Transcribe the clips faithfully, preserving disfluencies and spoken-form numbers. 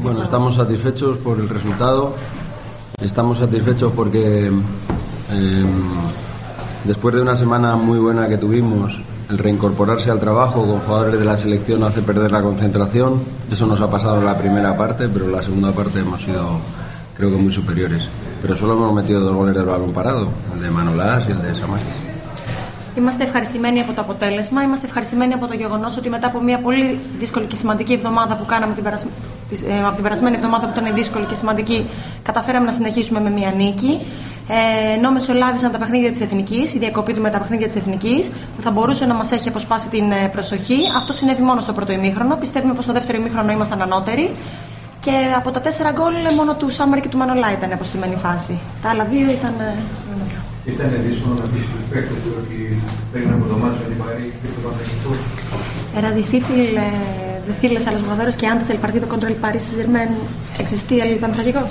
Bueno, estamos satisfechos por el resultado. Estamos satisfechos porque eh, después de una semana muy buena que tuvimos, el reincorporarse al trabajo con jugadores de la selección hace perder la concentración. Eso nos ha pasado en la primera parte, pero en la segunda parte hemos sido, creo que, muy superiores. Pero solo hemos metido dos goles del balón parado, el de Manolás y el de Samakis. Είμαστε ευχαριστημένοι από το αποτέλεσμα. Είμαστε ευχαριστημένοι από το γεγονός ότι μετά από μια πολύ δύσκολη και σημαντική εβδομάδα που κάναμε την, περασ... ε, από την περασμένη εβδομάδα που ήταν δύσκολη και σημαντική, καταφέραμε να συνεχίσουμε με μια νίκη. Ε, ενώ μεσολάβησαν τα παιχνίδια της Εθνικής, η διακοπή του με τα παιχνίδια της Εθνικής, που θα μπορούσε να μας έχει αποσπάσει την προσοχή. Αυτό συνέβη μόνο στο πρώτο ημίχρονο. Πιστεύουμε πως στο δεύτερο ημίχρονο ήμασταν ανώτεροι. Και από τα τέσσερα γκολ μόνο του Σάμαρ και του Μανολά ήταν αποστημένη φάση. Τα άλλα δύο ήταν. Ήταν δύσκολο να πείσει τους παίκτες ότι πριν από το μάτσο με την Παρί και το Παναγενικό. Era difícil eh, decirles a los jugadores que antes del partido contra el Paris Saint-Germain existía el Pantragicos.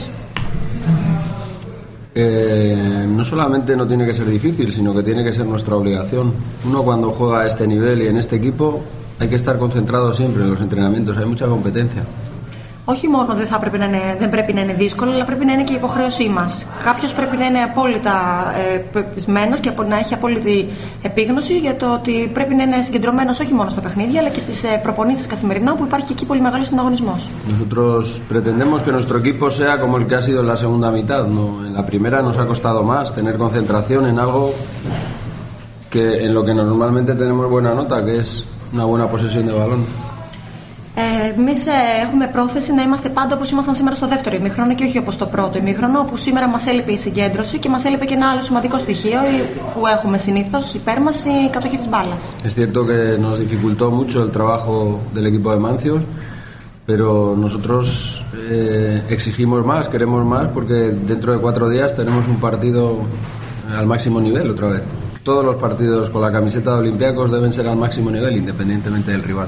Eh, no solamente no tiene que ser difícil, sino que tiene que ser nuestra obligación. Uno cuando juega a este nivel y en este equipo hay que estar concentrado siempre en los entrenamientos, hay mucha competencia. Όχι μόνο δεν, θα πρέπει να είναι, δεν πρέπει να είναι δύσκολο, αλλά πρέπει να είναι και η υποχρέωσή μας. Κάποιος πρέπει να είναι απόλυτα ε, πεπισμένος και να έχει απόλυτη επίγνωση για το ότι πρέπει να είναι συγκεντρωμένος όχι μόνο στα παιχνίδια, αλλά και στις ε, προπονήσεις καθημερινά, που υπάρχει και εκεί πολύ μεγάλος ανταγωνισμός. Nosotros pretendemos que nuestro equipo sea como el que ha sido en la segunda mitad, ¿no? En la primera nos ha costado más tener concentración en algo que en lo que normalmente tenemos buena nota, que es una buena posesión de balón. Εμείς έχουμε πρόθεση να είμαστε πάντα όπως ήμασταν σήμερα στο δεύτερο ημίχρονο και όχι όπως το πρώτο ημίχρονο, όπου σήμερα μας έλειπε η συγκέντρωση και μας έλειπε και ένα άλλο σημαντικό στοιχείο που έχουμε συνήθως υπέρ μας, η κατοχή της μπάλας. Es cierto que nos dificultó mucho el trabajo del equipo de Mancios, pero nosotros eh, exigimos más, queremos más, porque dentro de cuatro días tenemos un partido al máximo nivel otra vez. Todos los partidos con la camiseta de Olympiacos deben ser al máximo nivel, independientemente del rival.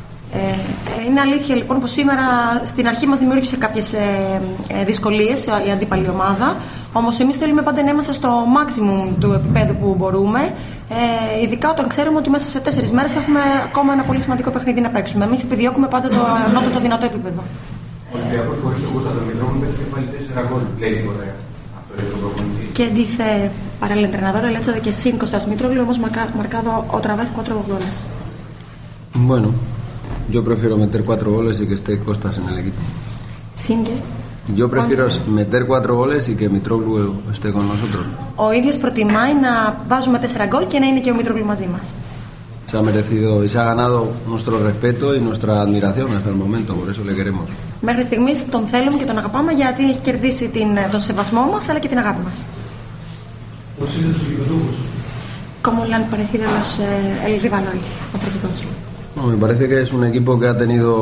Ε, είναι αλήθεια λοιπόν πως σήμερα στην αρχή μας δημιούργησε κάποιες ε, ε, δυσκολίες η αντίπαλη ομάδα, όμως εμείς θέλουμε πάντα να είμαστε στο maximum του επίπεδου που μπορούμε, ε, ειδικά όταν ξέρουμε ότι μέσα σε τέσσερις μέρες έχουμε ακόμα ένα πολύ σημαντικό παιχνίδι να παίξουμε. Εμείς επιδιώκουμε πάντα το ανώτατο δυνατό επίπεδο. Ο Ολυμπιακός χωρίς τον Κώστα Μητρόπουλο έχει βάλει τέσσερα γκολ, λέει τίποτα. Αυτό είναι το προπονητή. Que dice para el entrenador el hecho de que sin Costas Mitroglou hemos marcado otra vez cuatro goles. Bueno. Yo prefiero meter cuatro goles y que esté Costas en el equipo. ¿Sin qué? Yo prefiero meter cuatro goles y que Mitroglou esté con nosotros. Ο ίδιος προτιμάει να βάζουμε τέσσερα γκολ και να είναι και ο Mitroglou μαζί μας. Se ha merecido y se ha ganado nuestro respeto y nuestra admiración hasta el momento, por eso le queremos. Μέχρι στιγμής τον θέλουμε και τον αγαπάμε γιατί έχει κερδίσει την, τον σεβασμό μας αλλά και την αγάπη μας. Πώς είναι τους γηπεδούχους? ¿Cómo le han parecido los, eh, el rival hoy, ο Παναθηναϊκός? No, me parece que es un equipo que ha tenido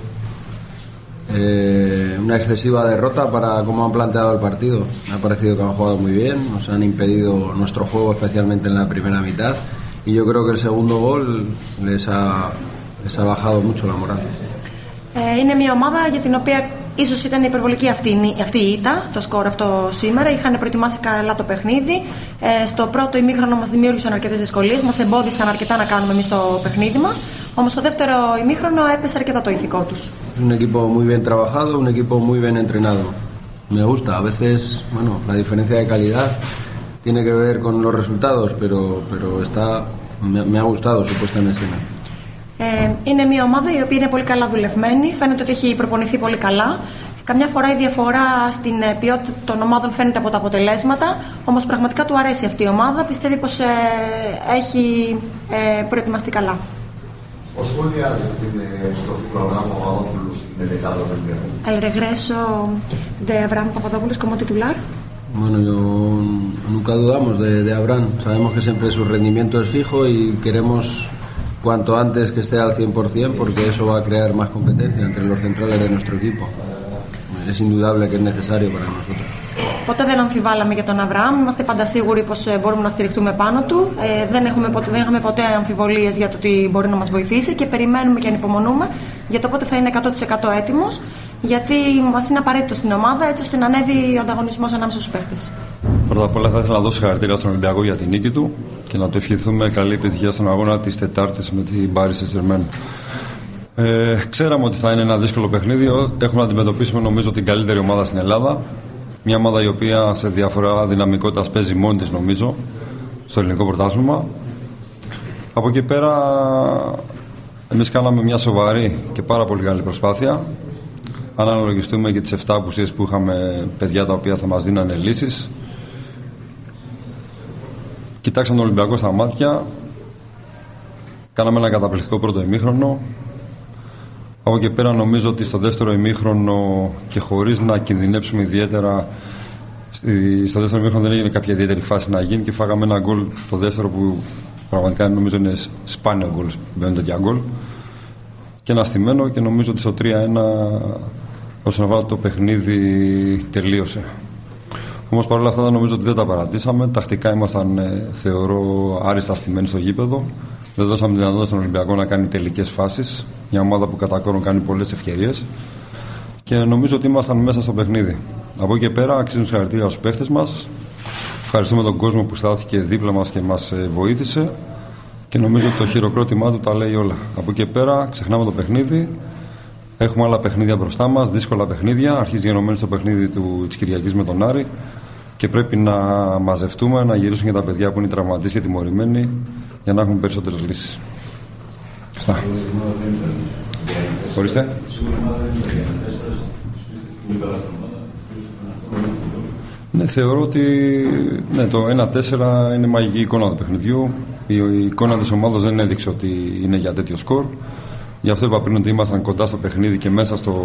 eh, una excesiva derrota para cómo han planteado el partido. Me ha parecido que han jugado muy bien, nos han impedido nuestro juego, especialmente en la primera mitad, y yo creo que el segundo gol les ha, les ha bajado mucho la moral. Ε, είναι μια ομάδα για την οποία ίσως ήταν υπερβολική αυτή, αυτή η ήττα, το σκορ αυτό σήμερα. Είχαν προετοιμάσει καλά το παιχνίδι. Ε, στο πρώτο ημίχρονο μας δημιούργησαν αρκετές δυσκολίες, μας εμπόδισαν αρκετά να κάνουμε εμείς το παιχνίδι μας. Όμως στο δεύτερο ημίχρονο έπεσε αρκετά το ηθικό τους. Es un equipo muy bien trabajado, un equipo muy bien entrenado. Me gusta, a veces, bueno, la diferencia de calidad tiene que ver con los resultados, pero, pero está, me, me ha gustado su puesta en escena. Ε, είναι μια ομάδα η οποία είναι πολύ καλά δουλευμένη, φαίνεται ότι έχει προπονηθεί πολύ καλά. Καμιά φορά η διαφορά στην ποιότητα των ομάδων φαίνεται από τα αποτελέσματα, όμως πραγματικά του αρέσει αυτή η ομάδα, πιστεύει πως ε, έχει ε, προετοιμαστεί καλά. Πώς σχολιάζει την στροφή του Αβραάμ Παπαδόπουλου στην δεκάδα του Ολυμπιακού? El regreso de Abraham Papadopoulos como titular. Bueno, yo nunca dudamos de, de Abraham, sabemos que siempre su rendimiento es fijo y queremos cuanto antes que esté al cien por ciento porque eso va a crear más competencia entre los centrales de nuestro equipo. Es indudable que es necesario para nosotros. Ποτέ δεν αμφιβάλαμε για τον Αβραάμ, είμαστε πάντα σίγουροι πως μπορούμε να στηριχτούμε πάνω του. Ε, δεν, έχουμε ποτέ, δεν είχαμε ποτέ αμφιβολίες για το ότι μπορεί να μας βοηθήσει και περιμένουμε και ανυπομονούμε για το πότε θα είναι εκατό τοις εκατό έτοιμος, γιατί μας είναι απαραίτητο στην ομάδα έτσι ώστε να ανέβει ο ανταγωνισμός ανάμεσα στους παίχτες. Πρώτα απ' όλα θα ήθελα να δώσω χαρακτήρα στον Ολυμπιακό για την νίκη του και να του ευχηθούμε καλή επιτυχία στον αγώνα της Τετάρτης με την Paris Saint-Germain. Ε, ξέραμε ότι θα είναι ένα δύσκολο παιχνίδι. Έχουμε να αντιμετωπίσουμε νομίζω την καλύτερη ομάδα στην Ελλάδα. Μια ομάδα η οποία σε διαφορά δυναμικότητας παίζει μόνη της νομίζω στο ελληνικό πρωτάθλημα. Από εκεί πέρα εμείς κάναμε μια σοβαρή και πάρα πολύ καλή προσπάθεια. Αν αναλογιστούμε και τις εφτά απουσίες που είχαμε, παιδιά τα οποία θα μας δίνανε λύσεις. Κοιτάξαμε τον Ολυμπιακό στα μάτια. Κάναμε ένα καταπληκτικό πρώτο ημίχρονο. Από εκεί πέρα νομίζω ότι στο δεύτερο ημίχρονο και χωρίς να κινδυνεύσουμε ιδιαίτερα, στο δεύτερο ημίχρονο δεν έγινε κάποια ιδιαίτερη φάση να γίνει και φάγαμε ένα γκολ το δεύτερο που πραγματικά νομίζω είναι σπάνιο γκολ, μπαίνουν τέτοια γκολ. Και ένα στημένο και νομίζω ότι στο τρία ένα όσον αφορά το παιχνίδι τελείωσε. Όμως παρόλα αυτά νομίζω ότι δεν τα παρατήσαμε. Τακτικά ήμασταν, θεωρώ, άριστα στημένοι στο γήπεδο. Δεν δώσαμε τη δυνατότητα στον Ολυμπιακό να κάνει τελικές φάσεις. Μια ομάδα που κατά κόρον κάνει πολλές ευκαιρίες. Και νομίζω ότι ήμασταν μέσα στο παιχνίδι. Από εκεί και πέρα αξίζουν συγχαρητήρια στους παίχτες μας. Ευχαριστούμε τον κόσμο που στάθηκε δίπλα μας και μας βοήθησε. Και νομίζω ότι το χειροκρότημά του τα λέει όλα. Από εκεί και πέρα ξεχνάμε το παιχνίδι. Έχουμε άλλα παιχνίδια μπροστά μας, δύσκολα παιχνίδια. Αρχίζει γενομένη στο παιχνίδι του, της Κυριακής με τον Άρη. Και πρέπει να μαζευτούμε, να γυρίσουν και τα παιδιά που είναι τραυματίες και τιμωρημένοι για να έχουμε περισσότερες λύσεις. Αυτά. Ορίστε. Ναι, θεωρώ ότι ναι, το ένα τέσσερα είναι μαγική εικόνα του παιχνιδιού. Η, η εικόνα της ομάδας δεν έδειξε ότι είναι για τέτοιο σκορ. Γι' αυτό είπα πριν ότι ήμασταν κοντά στο παιχνίδι και μέσα στο,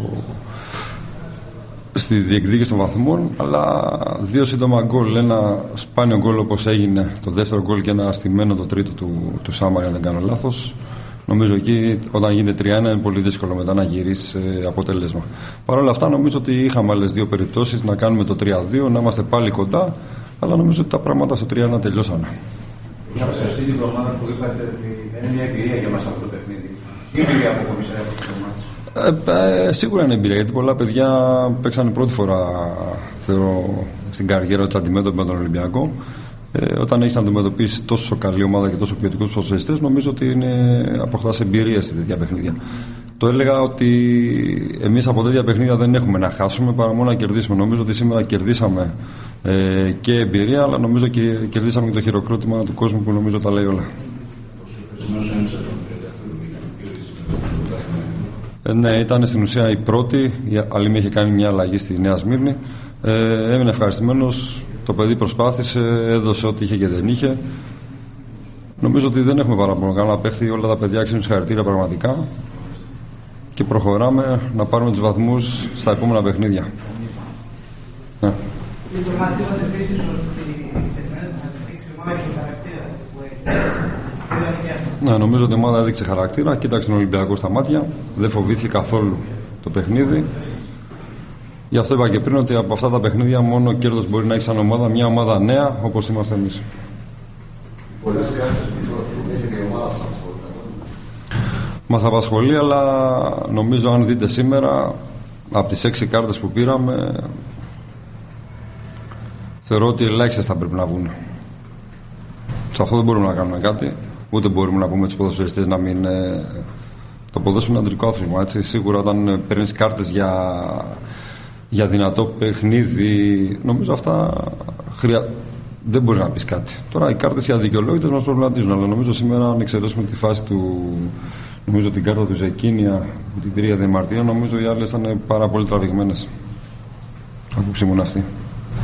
στη διεκδίκηση των βαθμών. Αλλά δύο σύντομα γκολ, ένα σπάνιο γκολ όπως έγινε το δεύτερο γκολ και ένα στημένο το τρίτο του, του Σάμαρη, αν δεν κάνω λάθος. Νομίζω εκεί όταν γίνεται τρία ένα είναι πολύ δύσκολο μετά να γυρίσει αποτέλεσμα. Παρ' όλα αυτά νομίζω ότι είχαμε άλλες δύο περιπτώσεις να κάνουμε το τρία δύο, να είμαστε πάλι κοντά, αλλά νομίζω ότι τα πράγματα στο τρία ένα τελειώσανε. Σε αυτή την εβδομάδα που είπατε ότι είναι μια εμπειρία για μας αυτό το παιχνίδι. Τι εμπειρία αποκομίσατε από το μάτς? Ε, ε, σίγουρα είναι εμπειρία, γιατί πολλά παιδιά παίξανε πρώτη φορά θεωρώ, στην καριέρα του αντιμέτωποι με τον Ολυμπιακό. Ε, όταν έχεις να αντιμετωπίσεις τόσο καλή ομάδα και τόσο ποιοτικούς ποδοσφαιριστές, νομίζω ότι είναι, αποκτάς εμπειρία σε τέτοια παιχνίδια. Το έλεγα ότι εμείς από τέτοια παιχνίδια δεν έχουμε να χάσουμε παρά μόνο να κερδίσουμε. Νομίζω ότι σήμερα κερδίσαμε ε, και εμπειρία, αλλά νομίζω και κερδίσαμε και το χειροκρότημα του κόσμου που νομίζω τα λέει όλα. Ε, ναι, ήταν στην ουσία η πρώτη. Η Αλήμη είχε κάνει μια αλλαγή στη Νέα Σμύρνη. Ε, έμεινε ευχαριστημένος. Το παιδί προσπάθησε, έδωσε ό,τι είχε και δεν είχε. Νομίζω ότι δεν έχουμε παραπάνω. Κάνα παίχτη, όλα τα παιδιά αξίζουν συγχαρητήρια πραγματικά. Και προχωράμε να πάρουμε τους βαθμούς στα επόμενα παιχνίδια. Ναι. Ναι, νομίζω ότι η ομάδα έδειξε χαρακτήρα. Κοίταξε τον Ολυμπιακό στα μάτια. Δεν φοβήθηκε καθόλου το παιχνίδι. Γι' αυτό είπα και πριν ότι από αυτά τα παιχνίδια μόνο κέρδος μπορεί να έχει σαν ομάδα μια ομάδα νέα όπως είμαστε εμείς. Μας απασχολεί, αλλά νομίζω αν δείτε σήμερα από τις έξι κάρτες που πήραμε θεωρώ ότι ελάχιστες θα πρέπει να βγουν. Σε αυτό δεν μπορούμε να κάνουμε κάτι, ούτε μπορούμε να πούμε τους ποδοσφαιριστές να μην... Το ποδόσφαιρο είναι αντρικό άθλημα, έτσι. Σίγουρα όταν παίρνεις κάρτες για... για δυνατό παιχνίδι, νομίζω αυτά χρεια... δεν μπορεί να πεις κάτι. Τώρα οι κάρτες οι αδικαιολόγητες μας προβληματίζουν, αλλά νομίζω σήμερα αν εξαιρέσουμε τη φάση του, νομίζω την κάρτα του Ζεκίνια, την τρία διαμαρτία, νομίζω οι άλλες ήταν πάρα πολύ τραβηγμένες. Απόψη μου είναι αυτή.